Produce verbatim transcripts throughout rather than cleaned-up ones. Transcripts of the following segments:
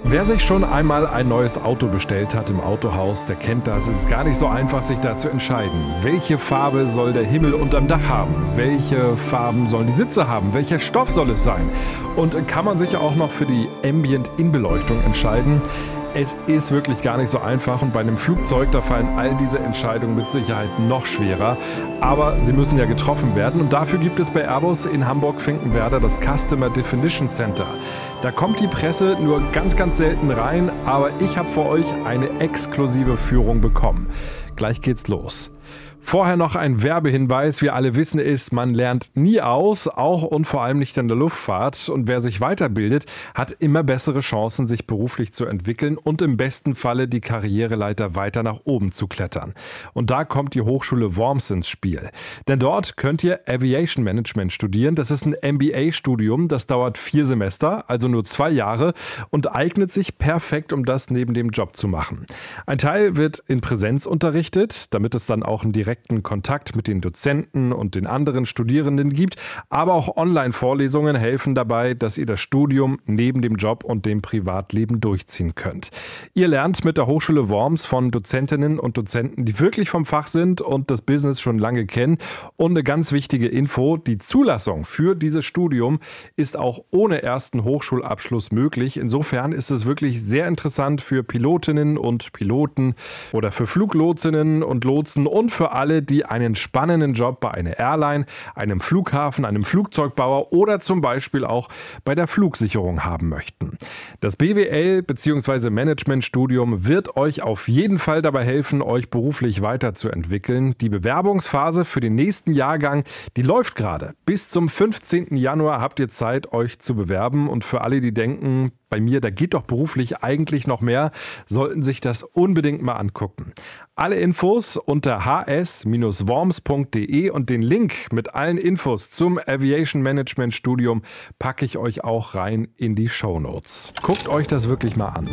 Wer sich schon einmal ein neues Auto bestellt hat im Autohaus, der kennt das. Es ist gar nicht so einfach, sich da zu entscheiden. Welche Farbe soll der Himmel unterm Dach haben? Welche Farben sollen die Sitze haben? Welcher Stoff soll es sein? Und kann man sich auch noch für die Ambient-Innenbeleuchtung entscheiden? Es ist wirklich gar nicht so einfach und bei einem Flugzeug, da fallen all diese Entscheidungen mit Sicherheit noch schwerer. Aber sie müssen ja getroffen werden und dafür gibt es bei Airbus in Hamburg-Finkenwerder das Customer Definition Center. Da kommt die Presse nur ganz, ganz selten rein, aber ich habe für euch eine exklusive Führung bekommen. Gleich geht's los. Vorher noch ein Werbehinweis. Wir alle wissen es, man lernt nie aus, auch und vor allem nicht in der Luftfahrt. Und wer sich weiterbildet, hat immer bessere Chancen, sich beruflich zu entwickeln und im besten Falle die Karriereleiter weiter nach oben zu klettern. Und da kommt die Hochschule Worms ins Spiel. Denn dort könnt ihr Aviation Management studieren. Das ist ein M B A-Studium, das dauert vier Semester, also nur zwei Jahre und eignet sich perfekt, um das neben dem Job zu machen. Ein Teil wird in Präsenz unterrichtet, damit es dann auch einen direkten Kontakt mit den Dozenten und den anderen Studierenden gibt, aber auch Online-Vorlesungen helfen dabei, dass ihr das Studium neben dem Job und dem Privatleben durchziehen könnt. Ihr lernt mit der Hochschule Worms von Dozentinnen und Dozenten, die wirklich vom Fach sind und das Business schon lange kennen. Und eine ganz wichtige Info, die Zulassung für dieses Studium ist auch ohne ersten Hochschulabschluss möglich. Insofern ist es wirklich sehr interessant für Pilotinnen und Piloten oder für Fluglotsinnen und Lotsen und für alle, die einen spannenden Job bei einer Airline, einem Flughafen, einem Flugzeugbauer oder zum Beispiel auch bei der Flugsicherung haben möchten. Das B W L bzw. Managementstudium wird euch auf jeden Fall dabei helfen, euch beruflich weiterzuentwickeln. Die Bewerbungsphase für den nächsten Jahrgang, die läuft gerade. Bis zum fünfzehnten Januar habt ihr Zeit, euch zu bewerben. Und für alle, die denken, bei mir, da geht doch beruflich eigentlich noch mehr, sollten sich das unbedingt mal angucken. Alle Infos unter h s Bindestrich worms punkt d e und den Link mit allen Infos zum Aviation Management Studium packe ich euch auch rein in die Shownotes. Guckt euch das wirklich mal an.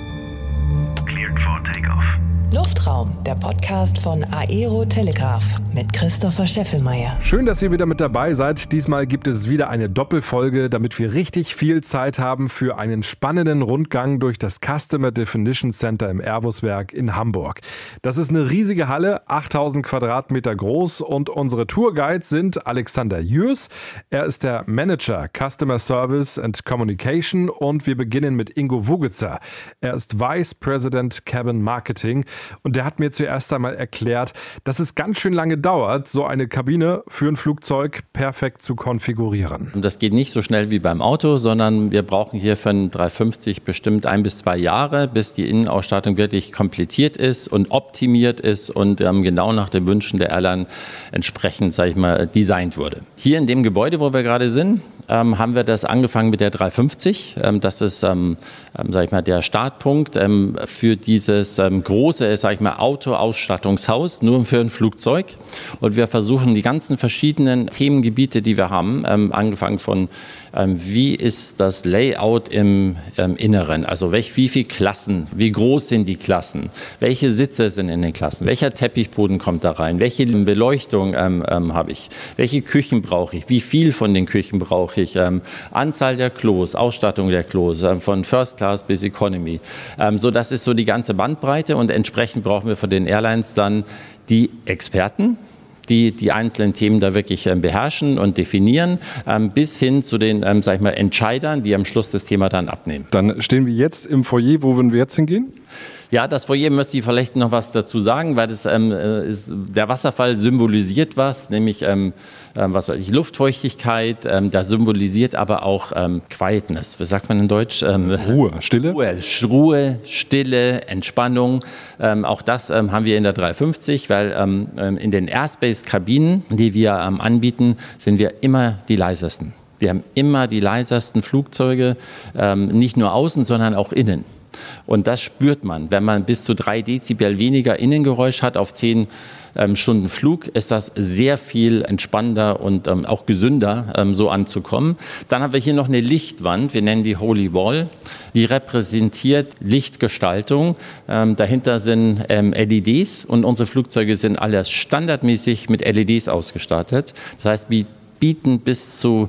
Cleared for takeoff. Luftraum, der Podcast von Aero Telegraph mit Christopher Scheffelmeier. Schön, dass ihr wieder mit dabei seid. Diesmal gibt es wieder eine Doppelfolge, damit wir richtig viel Zeit haben für einen spannenden Rundgang durch das Customer Definition Center im Airbus-Werk in Hamburg. Das ist eine riesige Halle, achttausend Quadratmeter groß und unsere Tourguides sind Alexander Jürs. Er ist der Manager Customer Service and Communication und wir beginnen mit Ingo Wugitzer. Er ist Vice President Cabin Marketing. Und der hat mir zuerst einmal erklärt, dass es ganz schön lange dauert, so eine Kabine für ein Flugzeug perfekt zu konfigurieren. Das geht nicht so schnell wie beim Auto, sondern wir brauchen hier für einen dreihundertfünfzig bestimmt ein bis zwei Jahre, bis die Innenausstattung wirklich komplettiert ist und optimiert ist und ähm, genau nach den Wünschen der Airline entsprechend, sage ich mal, designt wurde. Hier in dem Gebäude, wo wir gerade sind, ähm, haben wir das angefangen mit der dreihundertfünfzig. Ähm, das ist, ähm, ähm, sage ich mal, der Startpunkt ähm, für dieses ähm, große, sage ich mal, Autoausstattungshaus, nur für ein Flugzeug. Und wir versuchen die ganzen verschiedenen Themengebiete, die wir haben, ähm, angefangen von ähm, wie ist das Layout im ähm, Inneren, also welch, wie viele Klassen, wie groß sind die Klassen, welche Sitze sind in den Klassen, welcher Teppichboden kommt da rein, welche Beleuchtung ähm, ähm, habe ich, welche Küchen brauche ich, wie viel von den Küchen brauche ich, ähm, Anzahl der Klos, Ausstattung der Klos, ähm, von First Class bis Economy. Ähm, so, das ist so die ganze Bandbreite und entsprechend brauchen wir von den Airlines dann die Experten, die die einzelnen Themen da wirklich ähm, beherrschen und definieren, ähm, bis hin zu den, ähm, sag ich mal, Entscheidern, die am Schluss das Thema dann abnehmen. Dann stehen wir jetzt im Foyer. Wo würden wir jetzt hingehen? Ja, das Foyer müsste ich vielleicht noch was dazu sagen, weil das, ähm, ist, der Wasserfall symbolisiert was, nämlich ähm, was weiß ich, Luftfeuchtigkeit, ähm, das symbolisiert aber auch ähm, Quietness. Was sagt man in Deutsch? Ähm, Ruhe, Stille? Ruhe, Ruhe, Stille, Entspannung. Ähm, auch das ähm, haben wir in der dreihundertfünfzig, weil ähm, in den Airspace-Kabinen, die wir ähm, anbieten, sind wir immer die leisesten. Wir haben immer die leisesten Flugzeuge, ähm, nicht nur außen, sondern auch innen. Und das spürt man. Wenn man bis zu drei Dezibel weniger Innengeräusch hat auf zehn ähm, Stunden Flug, ist das sehr viel entspannender und ähm, auch gesünder, ähm, so anzukommen. Dann haben wir hier noch eine Lichtwand, wir nennen die Holy Wall. Die repräsentiert Lichtgestaltung. Ähm, dahinter sind ähm, L E Ds und unsere Flugzeuge sind alle standardmäßig mit L E Ds ausgestattet. Das heißt, wir bieten bis zu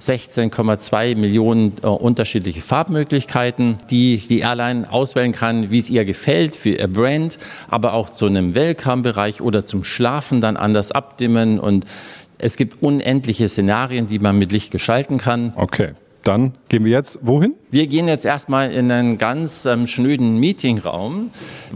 sechzehn Komma zwei Millionen äh, unterschiedliche Farbmöglichkeiten, die die Airline auswählen kann, wie es ihr gefällt für ihr Brand, aber auch zu einem Welcome-Bereich oder zum Schlafen dann anders abdimmen. Und es gibt unendliche Szenarien, die man mit Licht gestalten kann. Okay. Dann gehen wir jetzt wohin? Wir gehen jetzt erstmal in einen ganz ähm, schnöden Meetingraum,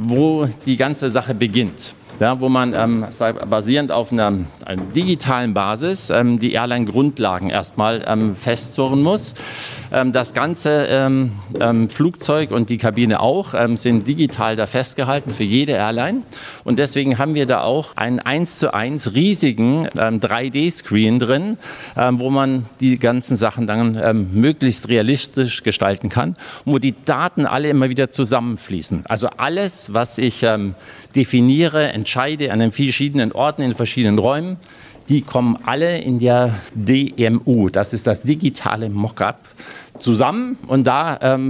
wo die ganze Sache beginnt. Ja, wo man ähm, basierend auf einer, einer digitalen Basis ähm, die Airline-Grundlagen erstmal ähm, festzurren muss. Ähm, das ganze ähm, ähm, Flugzeug und die Kabine auch ähm, sind digital da festgehalten für jede Airline. Und deswegen haben wir da auch einen eins zu eins riesigen ähm, drei D-Screen drin, ähm, wo man die ganzen Sachen dann ähm, möglichst realistisch gestalten kann und wo die Daten alle immer wieder zusammenfließen. Also alles, was ich ähm, definiere, entscheide an den verschiedenen Orten, in verschiedenen Räumen, die kommen alle in der D M U, das ist das digitale Mockup, zusammen und da ähm,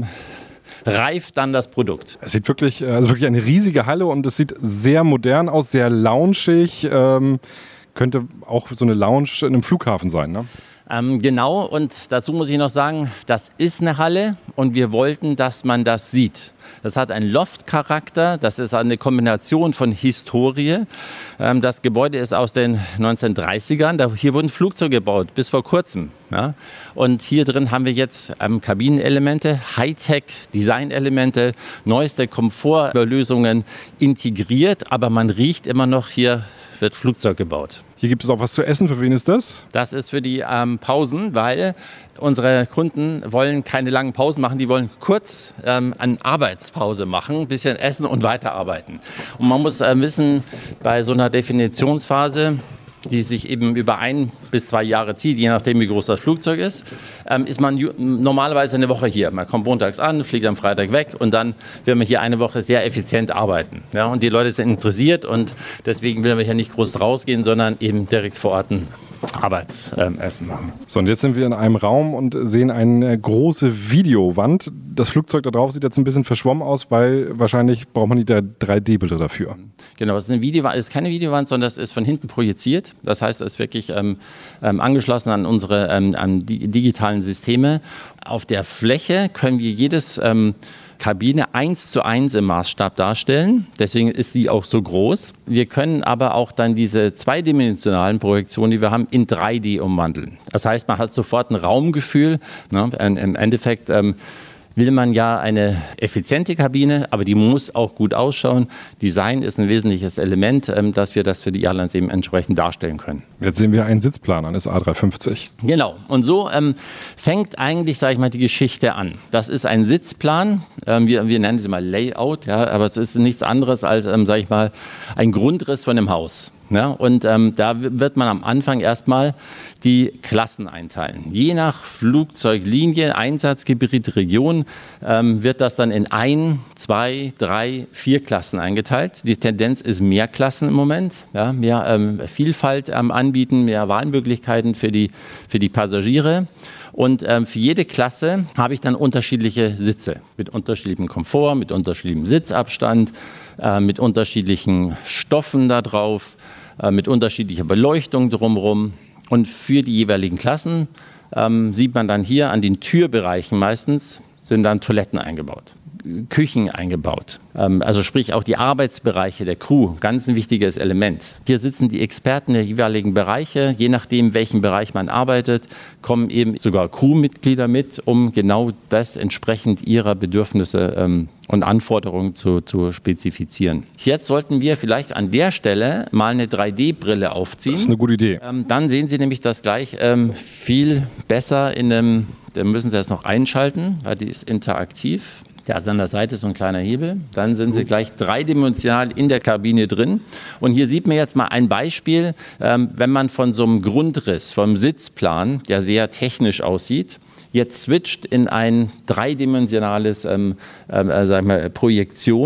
reift dann das Produkt. Es sieht wirklich, also wirklich eine riesige Halle und es sieht sehr modern aus, sehr loungig. Ähm, könnte auch so eine Lounge in einem Flughafen sein, ne? Ähm, genau, und dazu muss ich noch sagen, das ist eine Halle und wir wollten, dass man das sieht. Das hat einen Loft-Charakter, das ist eine Kombination von Historie. Ähm, das Gebäude ist aus den neunzehnhundertdreißigern, da, hier wurden Flugzeuge gebaut, bis vor kurzem. Ja? Und hier drin haben wir jetzt ähm, Kabinenelemente, Hightech-Design-Elemente, neueste Komfortlösungen integriert, aber man riecht immer noch, hier wird Flugzeug gebaut. Hier gibt es auch was zu essen. Für wen ist das? Das ist für die ähm, Pausen, weil unsere Kunden wollen keine langen Pausen machen. Die wollen kurz ähm, eine Arbeitspause machen, ein bisschen essen und weiterarbeiten. Und man muss äh, wissen, bei so einer Definitionsphase, die sich eben über ein bis zwei Jahre zieht, je nachdem wie groß das Flugzeug ist, ähm, ist man ju- normalerweise eine Woche hier. Man kommt montags an, fliegt am Freitag weg und dann will man hier eine Woche sehr effizient arbeiten. Ja, und die Leute sind interessiert und deswegen will wir hier nicht groß rausgehen, sondern eben direkt vor Ort ein Arbeitsessen ähm, machen. So, und jetzt sind wir in einem Raum und sehen eine große Videowand. Das Flugzeug da drauf sieht jetzt ein bisschen verschwommen aus, weil wahrscheinlich braucht man die drei D-Bilder dafür. Genau, es ist eine Videowand, es ist keine Videowand, sondern es ist von hinten projiziert. Das heißt, es ist wirklich ähm, ähm, angeschlossen an unsere ähm, an die digitalen Systeme. Auf der Fläche können wir jedes ähm, Kabine eins zu eins im Maßstab darstellen. Deswegen ist sie auch so groß. Wir können aber auch dann diese zweidimensionalen Projektionen, die wir haben, in drei D umwandeln. Das heißt, man hat sofort ein Raumgefühl. Ne? Im Endeffekt ähm, will man ja eine effiziente Kabine, aber die muss auch gut ausschauen. Design ist ein wesentliches Element, ähm, dass wir das für die Airlines eben entsprechend darstellen können. Jetzt sehen wir einen Sitzplan eines A drei fünfzig. Genau. Und so ähm, fängt eigentlich, sage ich mal, die Geschichte an. Das ist ein Sitzplan. Ähm, wir, wir nennen es immer Layout, ja, aber es ist nichts anderes als, ähm, sage ich mal, ein Grundriss von einem Haus. Ja, und ähm, da wird man am Anfang erstmal die Klassen einteilen. Je nach Flugzeuglinie, Einsatzgebiet, Region ähm, wird das dann in ein, zwei, drei, vier Klassen eingeteilt. Die Tendenz ist mehr Klassen im Moment, ja, mehr ähm, Vielfalt ähm, anbieten, mehr Wahlmöglichkeiten für die, für die Passagiere. Und ähm, für jede Klasse habe ich dann unterschiedliche Sitze mit unterschiedlichem Komfort, mit unterschiedlichem Sitzabstand, äh, mit unterschiedlichen Stoffen da drauf, äh, mit unterschiedlicher Beleuchtung drumherum. Und für die jeweiligen Klassen ähm, sieht man dann hier an den Türbereichen meistens sind dann Toiletten eingebaut, Küchen eingebaut. Ähm, also sprich auch die Arbeitsbereiche der Crew, ganz ein wichtiges Element. Hier sitzen die Experten der jeweiligen Bereiche. Je nachdem, welchen Bereich man arbeitet, kommen eben sogar Crewmitglieder mit, um genau das entsprechend ihrer Bedürfnisse ähm, und Anforderungen zu, zu spezifizieren. Jetzt sollten wir vielleicht an der Stelle mal eine drei D-Brille aufziehen. Das ist eine gute Idee. Ähm, dann sehen Sie nämlich das gleich ähm, viel besser in einem, da müssen Sie das noch einschalten, weil die ist interaktiv. Da ist an der Seite so ein kleiner Hebel. Dann sind Sie gleich dreidimensional in der Kabine drin. Und hier sieht man jetzt mal ein Beispiel, ähm, wenn man von so einem Grundriss, vom Sitzplan, der sehr technisch aussieht, jetzt switcht in ein dreidimensionales ähm, äh, sag ich mal, Projektion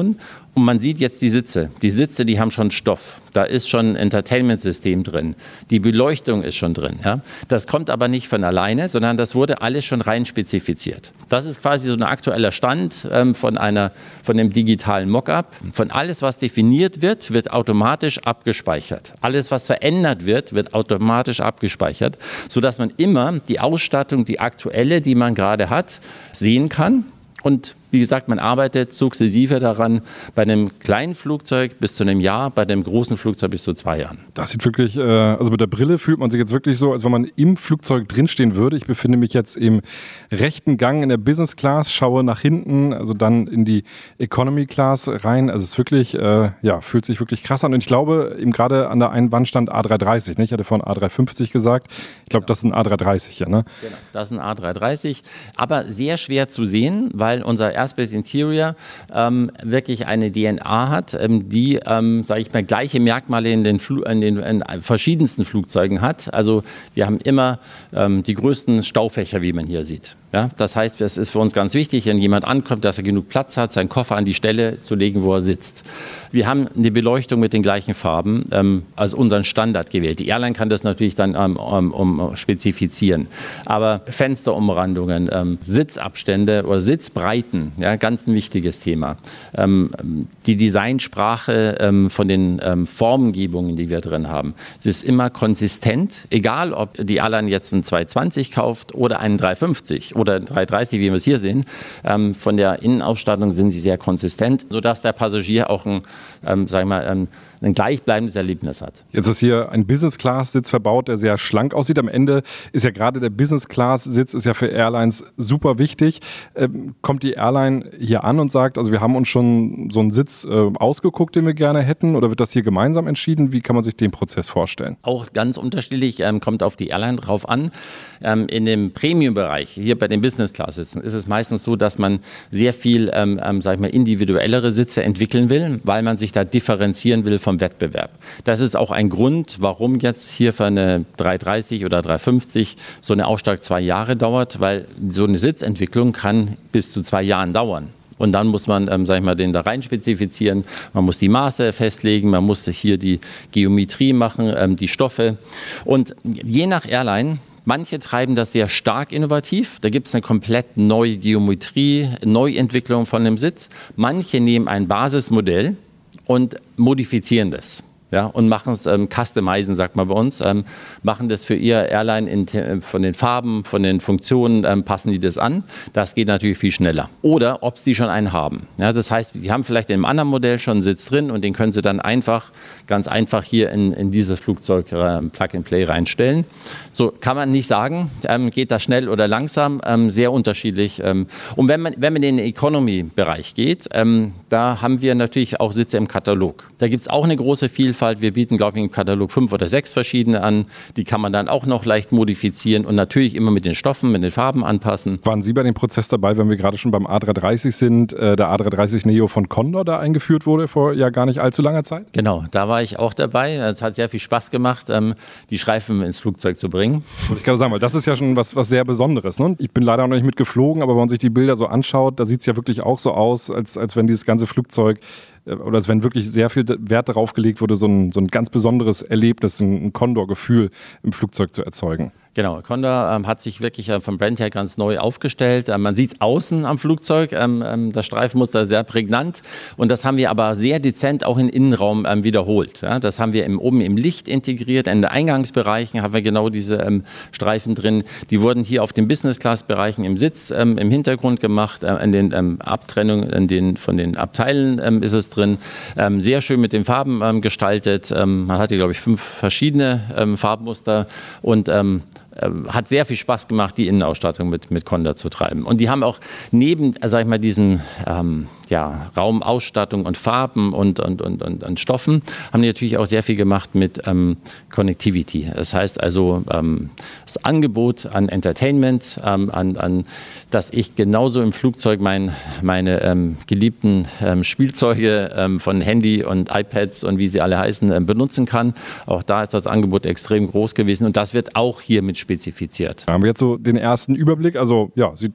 Und man sieht jetzt die Sitze. Die Sitze, die haben schon Stoff. Da ist schon ein Entertainment-System drin. Die Beleuchtung ist schon drin. Ja? Das kommt aber nicht von alleine, sondern das wurde alles schon rein spezifiziert. Das ist quasi so ein aktueller Stand ähm, von, einer, von einem digitalen Mockup. Von alles, was definiert wird, wird automatisch abgespeichert. Alles, was verändert wird, wird automatisch abgespeichert, sodass man immer die Ausstattung, die aktuelle, die man gerade hat, sehen kann. Und wie gesagt, man arbeitet sukzessive daran, bei einem kleinen Flugzeug bis zu einem Jahr, bei einem großen Flugzeug bis zu zwei Jahren. Das sieht wirklich, äh, also mit der Brille fühlt man sich jetzt wirklich so, als wenn man im Flugzeug drinstehen würde. Ich befinde mich jetzt im rechten Gang in der Business Class, schaue nach hinten, also dann in die Economy Class rein. Also es ist wirklich, äh, ja, fühlt sich wirklich krass an. Und ich glaube, eben gerade an der einen Wand stand A drei dreißig, nicht? Ich hatte vorhin A drei fünfzig gesagt. Ich glaube, das ist ein A drei dreißig, ja, ne? Genau, das ist ein A drei dreißig, aber sehr schwer zu sehen, weil unser Airspace Interior ähm, wirklich eine D N A hat, ähm, die, ähm, sage ich mal, gleiche Merkmale in den, Fl- in den in verschiedensten Flugzeugen hat. Also wir haben immer ähm, die größten Staufächer, wie man hier sieht. Ja, das heißt, es ist für uns ganz wichtig, wenn jemand ankommt, dass er genug Platz hat, seinen Koffer an die Stelle zu legen, wo er sitzt. Wir haben eine Beleuchtung mit den gleichen Farben ähm, als unseren Standard gewählt. Die Airline kann das natürlich dann ähm, um, um spezifizieren. Aber Fensterumrandungen, ähm, Sitzabstände oder Sitzbreiten, ja, ganz ein wichtiges Thema. Ähm, die Designsprache ähm, von den ähm, Formengebungen, die wir drin haben, es ist immer konsistent, egal ob die Airline jetzt einen zweihundertzwanzig kauft oder einen dreihundertfünfzig oder drei dreißig, wie wir es hier sehen. Ähm, von der Innenausstattung sind sie sehr konsistent, sodass der Passagier auch ein, ähm, sagen wir mal, ein, ein gleichbleibendes Erlebnis hat. Jetzt ist hier ein Business-Class-Sitz verbaut, der sehr schlank aussieht. Am Ende ist ja gerade der Business-Class-Sitz ist ja für Airlines super wichtig. Ähm, kommt die Airline hier an und sagt, also wir haben uns schon so einen Sitz äh, ausgeguckt, den wir gerne hätten, oder wird das hier gemeinsam entschieden? Wie kann man sich den Prozess vorstellen? Auch ganz unterschiedlich, ähm, kommt auf die Airline drauf an. Ähm, in dem Premium-Bereich, hier bei den Business-Class-Sitzen, ist es meistens so, dass man sehr viel, ähm, ähm, sag ich mal, individuellere Sitze entwickeln will, weil man sich da differenzieren will vom Wettbewerb. Das ist auch ein Grund, warum jetzt hier für eine drei dreißig oder drei fünfzig so eine Ausstattung zwei Jahre dauert, weil so eine Sitzentwicklung kann bis zu zwei Jahren dauern. Und dann muss man, ähm, sag ich mal, den da rein spezifizieren. Man muss die Maße festlegen, man muss hier die Geometrie machen, ähm, die Stoffe. Und je nach Airline, manche treiben das sehr stark innovativ. Da gibt es eine komplett neue Geometrie, Neuentwicklung von dem Sitz. Manche nehmen ein Basismodell und modifizieren das. Ja, und machen es, ähm, customizen, sagt man bei uns, ähm, machen das für ihr Airline in, äh, von den Farben, von den Funktionen, ähm, passen die das an. Das geht natürlich viel schneller. Oder ob sie schon einen haben. Ja, das heißt, sie haben vielleicht in einem anderen Modell schon einen Sitz drin und den können sie dann einfach, ganz einfach hier in, in dieses Flugzeug äh, Plug-and-Play reinstellen. So kann man nicht sagen, ähm, geht das schnell oder langsam, ähm, sehr unterschiedlich. Ähm. Und wenn man, wenn man in den Economy-Bereich geht, ähm, da haben wir natürlich auch Sitze im Katalog. Da gibt es auch eine große Vielfalt. Wir bieten, glaube ich, im Katalog fünf oder sechs verschiedene an. Die kann man dann auch noch leicht modifizieren und natürlich immer mit den Stoffen, mit den Farben anpassen. Waren Sie bei dem Prozess dabei, wenn wir gerade schon beim A drei dreißig sind, äh, der A drei dreißig Neo von Condor da eingeführt wurde vor ja gar nicht allzu langer Zeit? Genau, da war ich auch dabei. Es hat sehr viel Spaß gemacht, ähm, die Streifen ins Flugzeug zu bringen. Wollte ich gerade sagen, weil das ist ja schon was, was sehr Besonderes. Ne? Ich bin leider noch nicht mitgeflogen, aber wenn man sich die Bilder so anschaut, da sieht es ja wirklich auch so aus, als, als wenn dieses ganze Flugzeug oder als wenn wirklich sehr viel Wert darauf gelegt wurde, so ein, so ein ganz besonderes Erlebnis, ein, ein Condor-Gefühl im Flugzeug zu erzeugen. Genau, Condor ähm, hat sich wirklich äh, vom Brand her ganz neu aufgestellt. Ähm, man sieht es außen am Flugzeug, ähm, ähm, das Streifenmuster sehr prägnant und das haben wir aber sehr dezent auch im Innenraum ähm, wiederholt. Ja? Das haben wir im, oben im Licht integriert, in den Eingangsbereichen haben wir genau diese ähm, Streifen drin. Die wurden hier auf den Business-Class-Bereichen im Sitz ähm, im Hintergrund gemacht, äh, in den ähm, Abtrennungen in den, von den Abteilen ähm, ist es drin. Ähm, sehr schön mit den Farben ähm, gestaltet. Ähm, man hatte, glaube ich, fünf verschiedene ähm, Farbmuster und ähm, hat sehr viel Spaß gemacht, die Innenausstattung mit, mit Condor zu treiben. Und die haben auch neben, sag ich mal, diesem ähm, ja, Raumausstattung und Farben und, und, und, und, und Stoffen, haben die natürlich auch sehr viel gemacht mit ähm, Connectivity. Das heißt also, ähm, das Angebot an Entertainment, ähm, an, an, dass ich genauso im Flugzeug mein, meine ähm, geliebten ähm, Spielzeuge ähm, von Handy und iPads und wie sie alle heißen, ähm, benutzen kann. Auch da ist das Angebot extrem groß gewesen und das wird auch hier mit spezifiziert. Da haben wir jetzt so den ersten Überblick. Also ja, sieht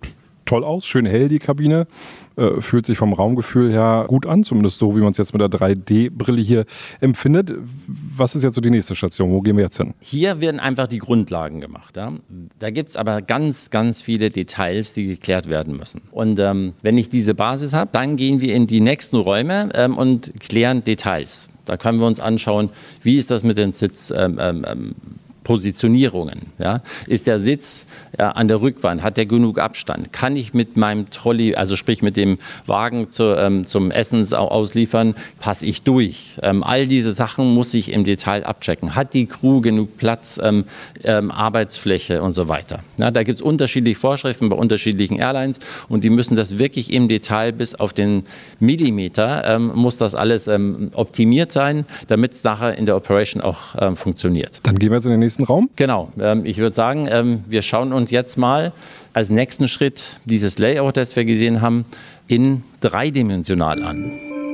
toll aus, schön hell die Kabine. Äh, fühlt sich vom Raumgefühl her gut an, zumindest so, wie man es jetzt mit der drei D Brille hier empfindet. Was ist jetzt so die nächste Station? Wo gehen wir jetzt hin? Hier werden einfach die Grundlagen gemacht. Ja? Da gibt es aber ganz, ganz viele Details, die geklärt werden müssen. Und ähm, wenn ich diese Basis habe, dann gehen wir in die nächsten Räume ähm, und klären Details. Da können wir uns anschauen, wie ist das mit den Sitz... Ähm, ähm, Positionierungen. Ja? Ist der Sitz ja, an der Rückwand, hat der genug Abstand? Kann ich mit meinem Trolley, also sprich mit dem Wagen zu, ähm, zum Essens ausliefern, passe ich durch? Ähm, all diese Sachen muss ich im Detail abchecken. Hat die Crew genug Platz, ähm, ähm, Arbeitsfläche und so weiter? Ja, da gibt es unterschiedliche Vorschriften bei unterschiedlichen Airlines und die müssen das wirklich im Detail bis auf den Millimeter, ähm, muss das alles ähm, optimiert sein, damit es nachher in der Operation auch ähm, funktioniert. Dann gehen wir jetzt in den nächsten Raum? Genau. Ähm, ich würde sagen, ähm, wir schauen uns jetzt mal als nächsten Schritt dieses Layout, das wir gesehen haben, in dreidimensional an.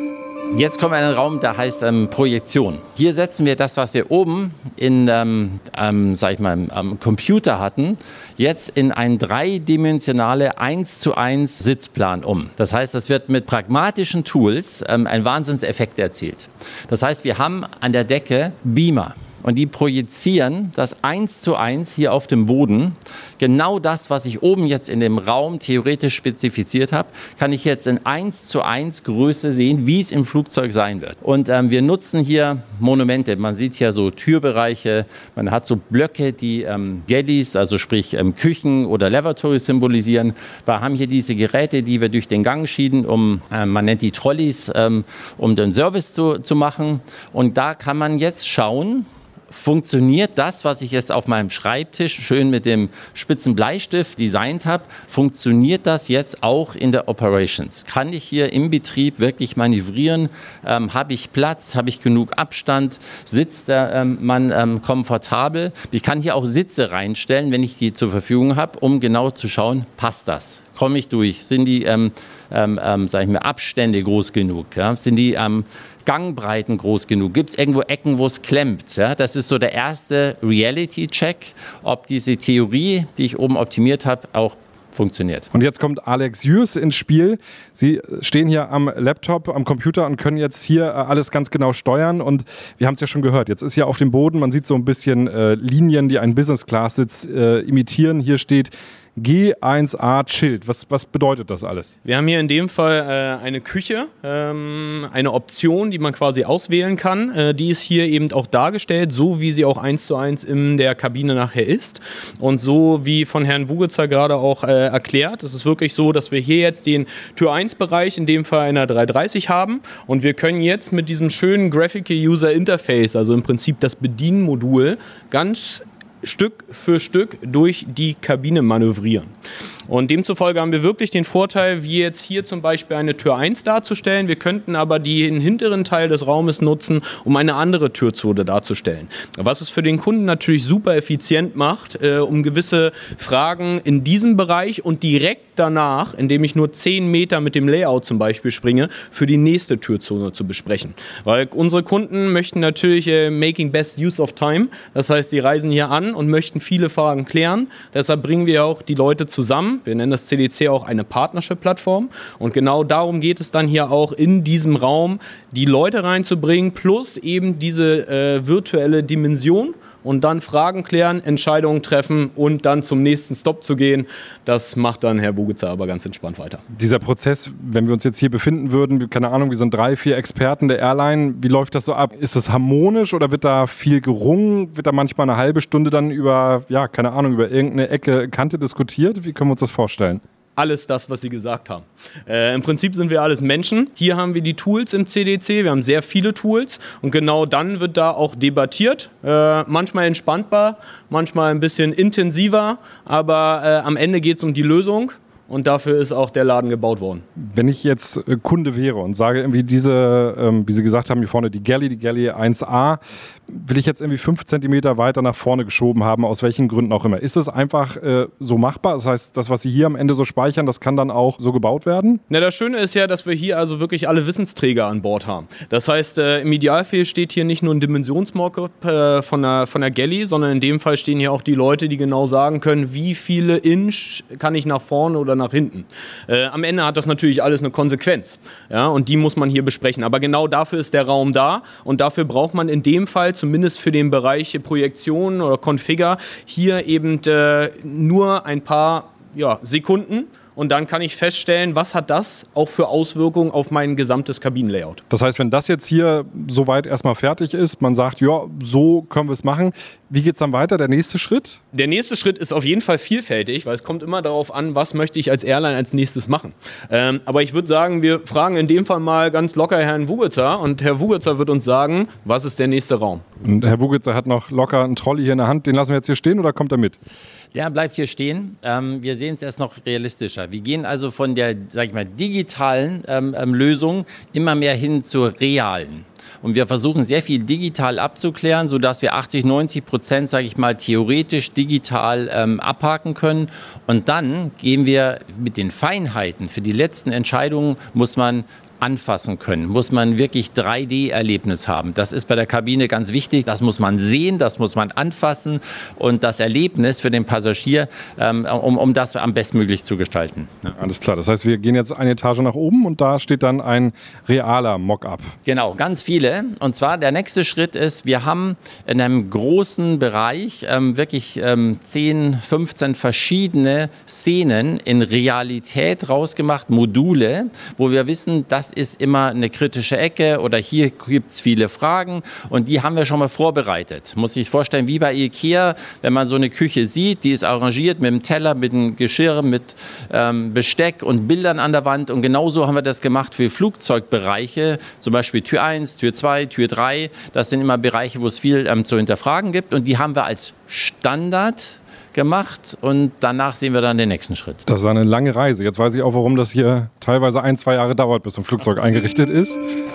Jetzt kommen wir in einen Raum, der heißt ähm, Projektion. Hier setzen wir das, was wir oben in, ähm, ähm, sag ich mal, am Computer hatten, jetzt in einen dreidimensionale eins zu eins Sitzplan um. Das heißt, das wird mit pragmatischen Tools ähm, ein Wahnsinnseffekt erzielt. Das heißt, wir haben an der Decke Beamer. Und die projizieren das eins zu eins hier auf dem Boden. Genau das, was ich oben jetzt in dem Raum theoretisch spezifiziert habe, kann ich jetzt in eins zu eins Größe sehen, wie es im Flugzeug sein wird. Und ähm, wir nutzen hier Monumente. Man sieht hier so Türbereiche, man hat so Blöcke, die ähm, Galleys, also sprich ähm, Küchen oder Lavatories symbolisieren. Wir haben hier diese Geräte, die wir durch den Gang schieben, um, äh, man nennt die Trolleys, ähm, um den Service zu, zu machen. Und da kann man jetzt schauen, funktioniert das, was ich jetzt auf meinem Schreibtisch schön mit dem spitzen Bleistift designt habe, funktioniert das jetzt auch in der Operations? Kann ich hier im Betrieb wirklich manövrieren? Ähm, habe ich Platz? Habe ich genug Abstand? Sitzt der ähm, Mann ähm, komfortabel? Ich kann hier auch Sitze reinstellen, wenn ich die zur Verfügung habe, um genau zu schauen, passt das? Komme ich durch? Sind die ähm, ähm, ähm, sag ich mal, Abstände groß genug? Ja? Sind die ähm, Gangbreiten groß genug? Gibt es irgendwo Ecken, wo es klemmt? Ja? Das ist so der erste Reality-Check, ob diese Theorie, die ich oben optimiert habe, auch funktioniert. Und jetzt kommt Alex Jürs ins Spiel. Sie stehen hier am Laptop, am Computer und können jetzt hier alles ganz genau steuern. Und wir haben es ja schon gehört, jetzt ist hier auf dem Boden, man sieht so ein bisschen äh, Linien, die einen Business-Class-Sitz äh, imitieren. Hier steht G eins A Chilled. Was, was bedeutet das alles? Wir haben hier in dem Fall äh, eine Küche, ähm, eine Option, die man quasi auswählen kann. Äh, die ist hier eben auch dargestellt, so wie sie auch eins zu eins in der Kabine nachher ist. Und so wie von Herrn Wugitzer gerade auch äh, erklärt, es ist wirklich so, dass wir hier jetzt den Tür eins Bereich, in dem Fall einer dreihundertdreißig haben. Und wir können jetzt mit diesem schönen Graphical User Interface, also im Prinzip das Bedienmodul, ganz Stück für Stück durch die Kabine manövrieren. Und demzufolge haben wir wirklich den Vorteil, wie jetzt hier zum Beispiel eine Tür eins darzustellen. Wir könnten aber den hinteren Teil des Raumes nutzen, um eine andere Türzone darzustellen. Was es für den Kunden natürlich super effizient macht, äh, um gewisse Fragen in diesem Bereich und direkt danach, indem ich nur zehn Meter mit dem Layout zum Beispiel springe, für die nächste Türzone zu besprechen. Weil unsere Kunden möchten natürlich äh, making best use of time. Das heißt, die reisen hier an und möchten viele Fragen klären. Deshalb bringen wir auch die Leute zusammen. Wir nennen das C D C auch eine Partnership-Plattform. Und genau darum geht es dann hier auch in diesem Raum, die Leute reinzubringen, plus eben diese äh, virtuelle Dimension. Und dann Fragen klären, Entscheidungen treffen und dann zum nächsten Stop zu gehen. Das macht dann Herr Wugitzer aber ganz entspannt weiter. Dieser Prozess, wenn wir uns jetzt hier befinden würden, keine Ahnung, wir sind drei, vier Experten der Airline, wie läuft das so ab? Ist das harmonisch oder wird da viel gerungen? Wird da manchmal eine halbe Stunde dann über, ja, keine Ahnung, über irgendeine Ecke, Kante diskutiert? Wie können wir uns das vorstellen? Alles das, was Sie gesagt haben. Äh, Im Prinzip sind wir alles Menschen. Hier haben wir die Tools im C D C. Wir haben sehr viele Tools. Und genau dann wird da auch debattiert. Äh, manchmal entspannbar, manchmal ein bisschen intensiver. Aber äh, am Ende geht es um die Lösung. Und dafür ist auch der Laden gebaut worden. Wenn ich jetzt Kunde wäre und sage irgendwie diese, ähm, wie Sie gesagt haben, hier vorne die Galley, die Galley eins A, will ich jetzt irgendwie fünf Zentimeter weiter nach vorne geschoben haben, aus welchen Gründen auch immer. Ist das einfach äh, so machbar? Das heißt, das, was Sie hier am Ende so speichern, das kann dann auch so gebaut werden? Na, das Schöne ist ja, dass wir hier also wirklich alle Wissensträger an Bord haben. Das heißt, äh, im Idealfall steht hier nicht nur ein Dimensionsmockup äh, von der, von der Galley, sondern in dem Fall stehen hier auch die Leute, die genau sagen können, wie viele Inch kann ich nach vorne oder nach nach hinten. Äh, am Ende hat das natürlich alles eine Konsequenz. Ja, und die muss man hier besprechen. Aber genau dafür ist der Raum da und dafür braucht man in dem Fall, zumindest für den Bereich Projektion oder Configure, hier eben äh, nur ein paar ja, Sekunden. Und dann kann ich feststellen, was hat das auch für Auswirkungen auf mein gesamtes Kabinenlayout. Das heißt, wenn das jetzt hier soweit erstmal fertig ist, man sagt, ja, so können wir es machen. Wie geht es dann weiter? Der nächste Schritt? Der nächste Schritt ist auf jeden Fall vielfältig, weil es kommt immer darauf an, was möchte ich als Airline als nächstes machen. Ähm, aber ich würde sagen, wir fragen in dem Fall mal ganz locker Herrn Wugitzer und Herr Wugitzer wird uns sagen, was ist der nächste Raum? Und Herr Wugitzer hat noch locker einen Trolley hier in der Hand. Den lassen wir jetzt hier stehen oder kommt er mit? Der bleibt hier stehen. Ähm, wir sehen es erst noch realistischer. Wir gehen also von der, sag ich mal, digitalen ähm, ähm, Lösung immer mehr hin zur realen. Und wir versuchen sehr viel digital abzuklären, sodass wir achtzig, neunzig Prozent, sage ich mal, theoretisch digital ähm, abhaken können. Und dann gehen wir mit den Feinheiten. Für die letzten Entscheidungen muss man anfassen können, muss man wirklich drei D-Erlebnis haben. Das ist bei der Kabine ganz wichtig. Das muss man sehen, das muss man anfassen und das Erlebnis für den Passagier, ähm, um, um das am bestmöglich zu gestalten. Ja, alles klar. Das heißt, wir gehen jetzt eine Etage nach oben und da steht dann ein realer Mock-up. Genau, ganz viele. Und zwar der nächste Schritt ist, wir haben in einem großen Bereich ähm, wirklich ähm, zehn, fünfzehn verschiedene Szenen in Realität rausgemacht, Module, wo wir wissen, das ist immer eine kritische Ecke oder hier gibt es viele Fragen und die haben wir schon mal vorbereitet. Muss sich vorstellen, wie bei Ikea, wenn man so eine Küche sieht, die ist arrangiert mit dem Teller, mit dem Geschirr, mit ähm, Besteck und Bildern an der Wand und genauso haben wir das gemacht für Flugzeugbereiche, zum Beispiel Tür eins, Tür zwei, Tür drei. Das sind immer Bereiche, wo es viel ähm, zu hinterfragen gibt und die haben wir als Standard gemacht und danach sehen wir dann den nächsten Schritt. Das ist eine lange Reise. Jetzt weiß ich auch, warum das hier teilweise ein, zwei Jahre dauert, bis ein Flugzeug eingerichtet ist.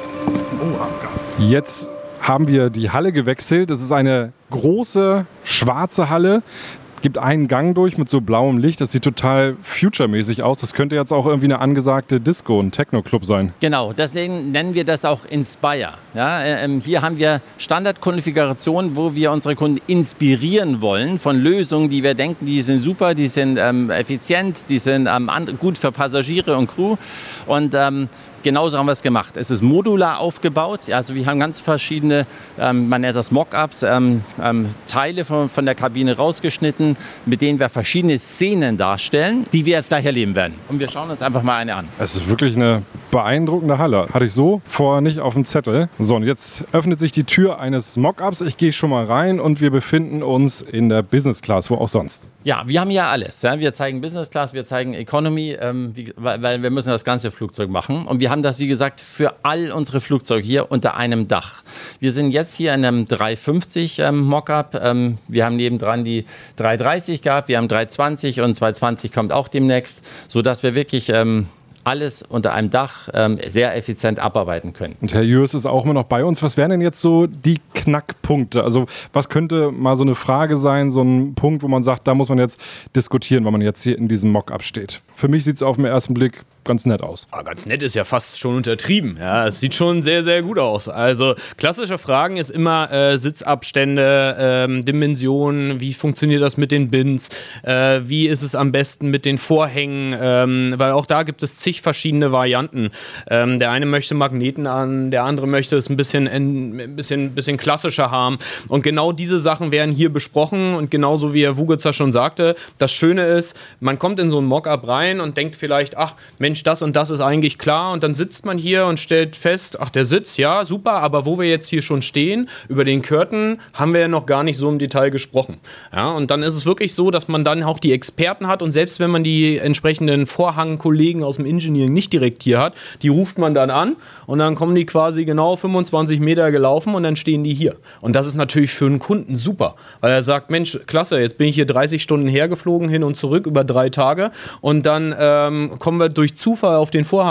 Jetzt haben wir die Halle gewechselt. Das ist eine große, schwarze Halle. Gibt einen Gang durch mit so blauem Licht. Das sieht total future-mäßig aus. Das könnte jetzt auch irgendwie eine angesagte Disco, ein Techno-Club sein. Genau, deswegen nennen wir das auch Inspire. Ja, ähm, hier haben wir Standardkonfigurationen, wo wir unsere Kunden inspirieren wollen von Lösungen, die wir denken, die sind super, die sind ähm, effizient, die sind ähm, gut für Passagiere und Crew. Und ähm, genauso haben wir es gemacht. Es ist modular aufgebaut. Also wir haben ganz verschiedene, ähm, man nennt das Mock-ups, ähm, ähm, Teile von, von der Kabine rausgeschnitten, mit denen wir verschiedene Szenen darstellen, die wir jetzt gleich erleben werden. Und wir schauen uns einfach mal eine an. Es ist wirklich eine beeindruckende Halle. Hatte ich so vorher nicht auf dem Zettel. So, und jetzt öffnet sich die Tür eines Mock-ups. Ich gehe schon mal rein und wir befinden uns in der Business Class, wo auch sonst. Ja, wir haben ja alles. Ja. Wir zeigen Business Class, wir zeigen Economy, ähm, wie, weil, weil wir müssen das ganze Flugzeug machen. Und wir haben das, wie gesagt, für all unsere Flugzeuge hier unter einem Dach. Wir sind jetzt hier in einem dreihundertfünfzig ähm, Mockup. Ähm, wir haben nebendran die dreihundertdreißig gehabt, wir haben dreihundertzwanzig und zweihundertzwanzig kommt auch demnächst, sodass wir wirklich ähm, alles unter einem Dach ähm, sehr effizient abarbeiten können. Und Herr Jörs ist auch immer noch bei uns. Was wären denn jetzt so die Knackpunkte? Also was könnte mal so eine Frage sein, so ein Punkt, wo man sagt, da muss man jetzt diskutieren, wenn man jetzt hier in diesem Mock-up steht? Für mich sieht es auf den ersten Blick ganz nett aus. Ah, ganz nett ist ja fast schon untertrieben. Ja, es sieht schon sehr, sehr gut aus. Also klassische Fragen ist immer äh, Sitzabstände, ähm, Dimensionen, wie funktioniert das mit den Bins, äh, wie ist es am besten mit den Vorhängen, ähm, weil auch da gibt es zig verschiedene Varianten. Ähm, der eine möchte Magneten an, der andere möchte es ein bisschen, ein bisschen, bisschen klassischer haben. Und genau diese Sachen werden hier besprochen und genauso wie Herr Wugitzer schon sagte, das Schöne ist, man kommt in so ein Mock-up rein und denkt vielleicht, ach Mensch, das und das ist eigentlich klar und dann sitzt man hier und stellt fest, ach der Sitz, ja super, aber wo wir jetzt hier schon stehen, über den Curtain, haben wir ja noch gar nicht so im Detail gesprochen. Ja, und dann ist es wirklich so, dass man dann auch die Experten hat und selbst wenn man die entsprechenden Vorhangkollegen aus dem Engineering nicht direkt hier hat, die ruft man dann an und dann kommen die quasi genau fünfundzwanzig Meter gelaufen und dann stehen die hier. Und das ist natürlich für einen Kunden super, weil er sagt, Mensch, klasse, jetzt bin ich hier dreißig Stunden hergeflogen, hin und zurück über drei Tage und dann ähm, kommen wir durch Zufall auf den Vorhang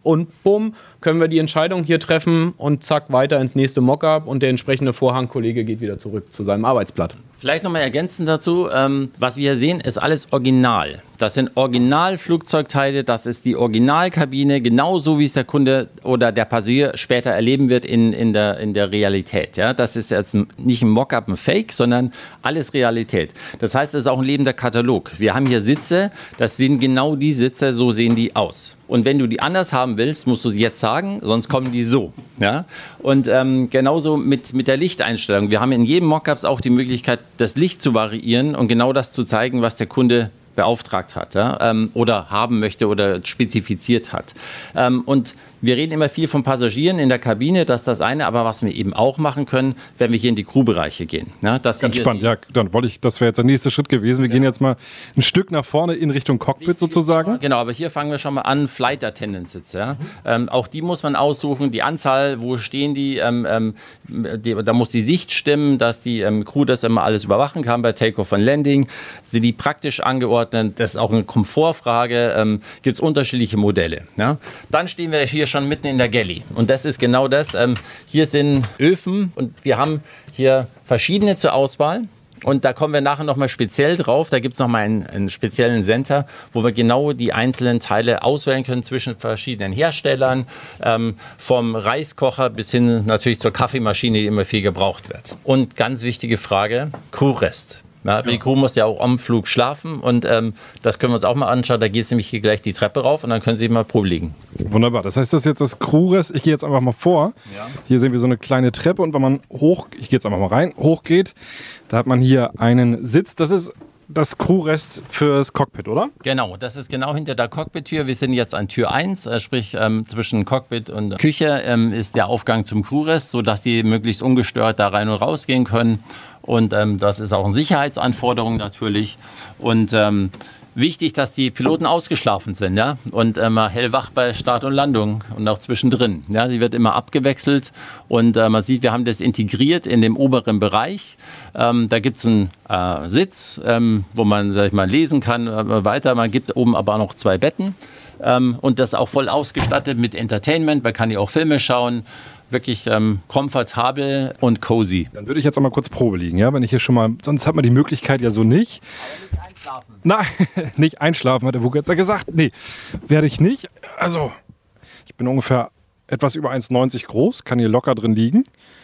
und bumm, können wir die Entscheidung hier treffen und zack, weiter ins nächste Mockup und der entsprechende Vorhangkollege geht wieder zurück zu seinem Arbeitsblatt. Vielleicht nochmal ergänzend dazu, ähm, was wir hier sehen, ist alles original. Das sind Originalflugzeugteile, das ist die Originalkabine, genauso wie es der Kunde oder der Passagier später erleben wird in, in, der, in der Realität. Ja? Das ist jetzt nicht ein Mockup, ein Fake, sondern alles Realität. Das heißt, es ist auch ein lebender Katalog. Wir haben hier Sitze, das sind genau die Sitze, so sehen die aus. Und wenn du die anders haben willst, musst du sie jetzt sagen, sonst kommen die so. Ja? Und ähm, genauso mit, mit der Lichteinstellung. Wir haben in jedem Mockup auch die Möglichkeit, das Licht zu variieren und genau das zu zeigen, was der Kunde beauftragt hat, ja? ähm, oder haben möchte oder spezifiziert hat. Ähm, und wir reden immer viel von Passagieren in der Kabine, das ist das eine, aber was wir eben auch machen können, wenn wir hier in die Crewbereiche gehen. Ja, dass Ganz spannend, ja, dann wollte ich, das wäre jetzt der nächste Schritt gewesen. Wir ja. gehen jetzt mal ein Stück nach vorne in Richtung Cockpit Wichtig sozusagen. Genau, aber hier fangen wir schon mal an, Flight Attendant Sitze. Ja? Mhm. Ähm, auch die muss man aussuchen, die Anzahl, wo stehen die, ähm, ähm, die da muss die Sicht stimmen, dass die ähm, Crew das immer alles überwachen kann bei Takeoff und Landing. Sind die praktisch angeordnet, das ist auch eine Komfortfrage, ähm, gibt es unterschiedliche Modelle. Ja? Dann stehen wir hier schon mitten in der Galley. Und das ist genau das. Ähm, hier sind Öfen und wir haben hier verschiedene zur Auswahl. Und da kommen wir nachher nochmal speziell drauf. Da gibt es nochmal einen, einen speziellen Center, wo wir genau die einzelnen Teile auswählen können zwischen verschiedenen Herstellern, ähm, vom Reiskocher bis hin natürlich zur Kaffeemaschine, die immer viel gebraucht wird. Und ganz wichtige Frage, Crewrest. Ja, die Crew muss ja auch am Flug schlafen und ähm, das können wir uns auch mal anschauen. Da geht es nämlich hier gleich die Treppe rauf und dann können Sie mal Probe liegen. Wunderbar. Das heißt, das ist jetzt das Crewrest. Ich gehe jetzt einfach mal vor. Ja. Hier sehen wir so eine kleine Treppe und wenn man hoch, ich gehe jetzt einfach mal rein, hochgeht, da hat man hier einen Sitz. Das ist das Crewrest fürs Cockpit, oder? Genau, das ist genau hinter der Cockpit-Tür. Wir sind jetzt an Tür eins, äh, sprich ähm, zwischen Cockpit und Küche ähm, ist der Aufgang zum Crewrest, sodass die möglichst ungestört da rein und rausgehen können. Und ähm, das ist auch eine Sicherheitsanforderung natürlich. Und ähm, wichtig, dass die Piloten ausgeschlafen sind, ja, und äh, mal hellwach bei Start und Landung und auch zwischendrin. Ja, sie wird immer abgewechselt und äh, man sieht, wir haben das integriert in dem oberen Bereich. Ähm, da gibt es einen äh, Sitz, ähm, wo man, sag ich mal, lesen kann, äh, weiter. Man gibt oben aber noch zwei Betten ähm, und das auch voll ausgestattet mit Entertainment. Man kann hier auch Filme schauen. Wirklich ähm, komfortabel und cozy. Dann würde ich jetzt einmal kurz Probe liegen, ja, wenn ich hier schon mal, sonst hat man die Möglichkeit ja so nicht. Aber nicht einschlafen. Nein, nicht einschlafen, hat der Wuck jetzt ja gesagt. Nee, werde ich nicht. Also, ich bin ungefähr etwas über eins neunzig groß, kann hier locker drin liegen.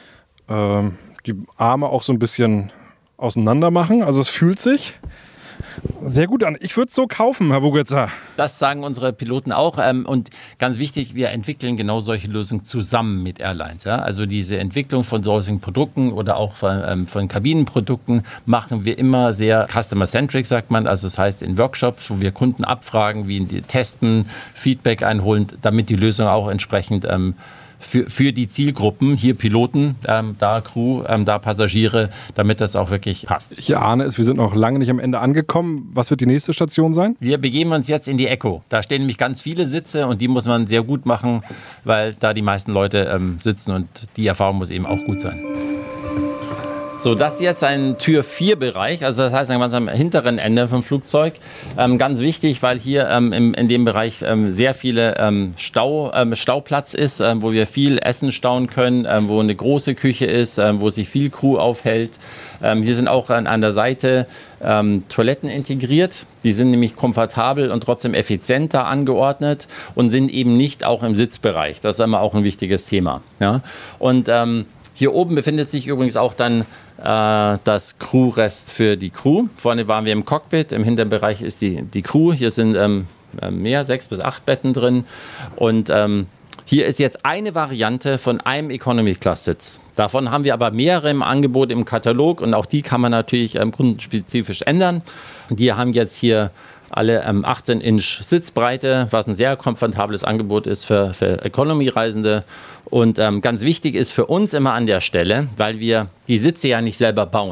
Ähm, die Arme auch so ein bisschen auseinander machen, also es fühlt sich sehr gut an. Ich würde es so kaufen, Herr Vogitzer. Das sagen unsere Piloten auch. Ähm, und ganz wichtig, wir entwickeln genau solche Lösungen zusammen mit Airlines. Ja? Also diese Entwicklung von solchen Produkten oder auch von, ähm, von Kabinenprodukten machen wir immer sehr customer-centric, sagt man. Also das heißt in Workshops, wo wir Kunden abfragen, wie die testen, Feedback einholen, damit die Lösung auch entsprechend ähm, Für, für die Zielgruppen, hier Piloten, ähm, da Crew, ähm, da Passagiere, damit das auch wirklich passt. Ich ahne es, wir sind noch lange nicht am Ende angekommen. Was wird die nächste Station sein? Wir begeben uns jetzt in die Echo. Da stehen nämlich ganz viele Sitze und die muss man sehr gut machen, weil da die meisten Leute ähm, sitzen und die Erfahrung muss eben auch gut sein. So, das ist jetzt ein Tür vier Bereich, also das heißt ganz am hinteren Ende vom Flugzeug. Ähm, ganz wichtig, weil hier ähm, im, in dem Bereich ähm, sehr viele ähm, Stau, ähm, Stauplatz ist, ähm, wo wir viel Essen stauen können, ähm, wo eine große Küche ist, ähm, wo sich viel Crew aufhält. Ähm, hier sind auch an, an der Seite ähm, Toiletten integriert. Die sind nämlich komfortabel und trotzdem effizienter angeordnet und sind eben nicht auch im Sitzbereich. Das ist immer auch ein wichtiges Thema. Ja? Und ähm, hier oben befindet sich übrigens auch dann äh, das Crewrest für die Crew. Vorne waren wir im Cockpit, im hinteren Bereich ist die, die Crew. Hier sind ähm, mehr, sechs bis acht Betten drin. Und ähm, hier ist jetzt eine Variante von einem Economy-Class-Sitz. Davon haben wir aber mehrere im Angebot im Katalog und auch die kann man natürlich ähm, kundenspezifisch ändern. Und die haben jetzt hier alle ähm, achtzehn Inch Sitzbreite, was ein sehr komfortables Angebot ist für, für Economy-Reisende. Und ähm, ganz wichtig ist für uns immer an der Stelle, weil wir die Sitze ja nicht selber bauen.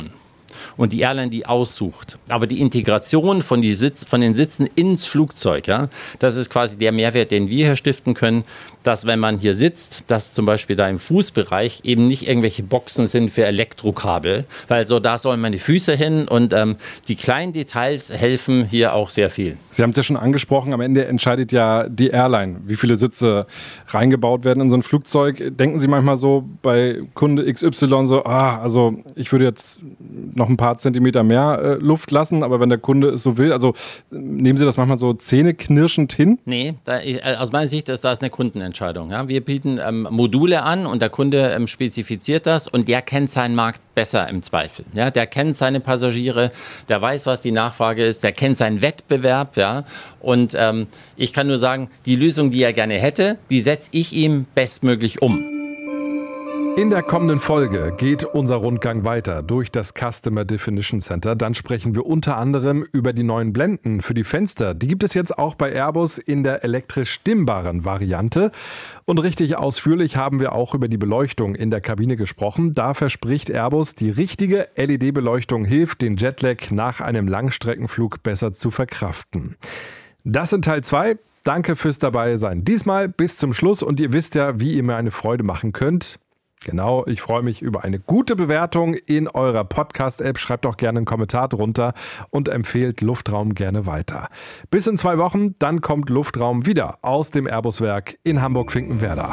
und die Airline die aussucht. Aber die Integration von, die Sitz, von den Sitzen ins Flugzeug, ja, das ist quasi der Mehrwert, den wir hier stiften können, dass wenn man hier sitzt, dass zum Beispiel da im Fußbereich eben nicht irgendwelche Boxen sind für Elektrokabel, weil so da sollen meine Füße hin und ähm, die kleinen Details helfen hier auch sehr viel. Sie haben es ja schon angesprochen, am Ende entscheidet ja die Airline, wie viele Sitze reingebaut werden in so ein Flugzeug. Denken Sie manchmal so bei Kunde X Y so, ah, also ich würde jetzt noch ein paar Zentimeter mehr äh, Luft lassen, aber wenn der Kunde es so will, also nehmen Sie das manchmal so zähneknirschend hin? Nee, da, aus meiner Sicht ist das eine Kundenentscheidung. Ja, wir bieten ähm, Module an und der Kunde ähm, spezifiziert das und der kennt seinen Markt besser im Zweifel. Ja, der kennt seine Passagiere, der weiß, was die Nachfrage ist, der kennt seinen Wettbewerb. Ja, und ähm, ich kann nur sagen, die Lösung, die er gerne hätte, die setze ich ihm bestmöglich um. In der kommenden Folge geht unser Rundgang weiter durch das Customer Definition Center. Dann sprechen wir unter anderem über die neuen Blenden für die Fenster. Die gibt es jetzt auch bei Airbus in der elektrisch stimmbaren Variante. Und richtig ausführlich haben wir auch über die Beleuchtung in der Kabine gesprochen. Da verspricht Airbus, die richtige L E D-Beleuchtung hilft, den Jetlag nach einem Langstreckenflug besser zu verkraften. Das in Teil zwei. Danke fürs Dabeisein. Diesmal bis zum Schluss und ihr wisst ja, wie ihr mir eine Freude machen könnt. Genau, ich freue mich über eine gute Bewertung in eurer Podcast-App. Schreibt auch gerne einen Kommentar drunter und empfehlt Luftraum gerne weiter. Bis in zwei Wochen, dann kommt Luftraum wieder aus dem Airbus-Werk in Hamburg-Finkenwerder.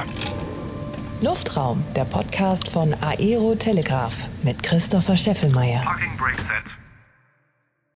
Luftraum, der Podcast von Aero Telegraph mit Christopher Scheffelmeier. Parking brake set.